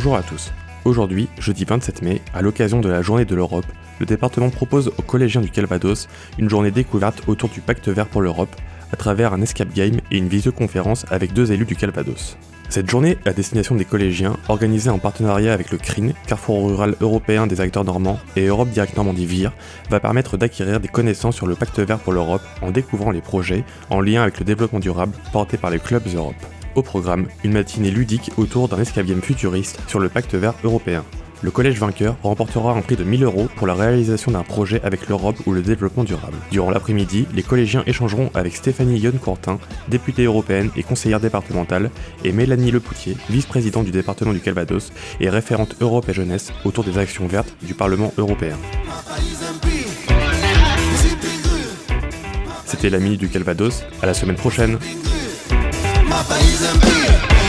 Bonjour à tous. Aujourd'hui, jeudi 27 mai, à l'occasion de la Journée de l'Europe, le département propose aux collégiens du Calvados une journée découverte autour du Pacte vert pour l'Europe à travers un escape game et une visioconférence avec 2 élus du Calvados. Cette journée à destination des collégiens, organisée en partenariat avec le CRIN, Carrefour rural européen des acteurs normands, et Europe Direct Normandie VIR, va permettre d'acquérir des connaissances sur le Pacte vert pour l'Europe en découvrant les projets en lien avec le développement durable portés par les clubs Europe. Au programme, une matinée ludique autour d'un escape game futuriste sur le Pacte vert européen. Le collège vainqueur remportera un prix de 1 000 € pour la réalisation d'un projet avec l'Europe ou le développement durable. Durant l'après-midi, les collégiens échangeront avec Stéphanie Yonne-Courtin, députée européenne et conseillère départementale, et Mélanie Lepoutier, vice-présidente du département du Calvados et référente Europe et jeunesse autour des actions vertes du Parlement européen. C'était la Minute du Calvados, à la semaine prochaine.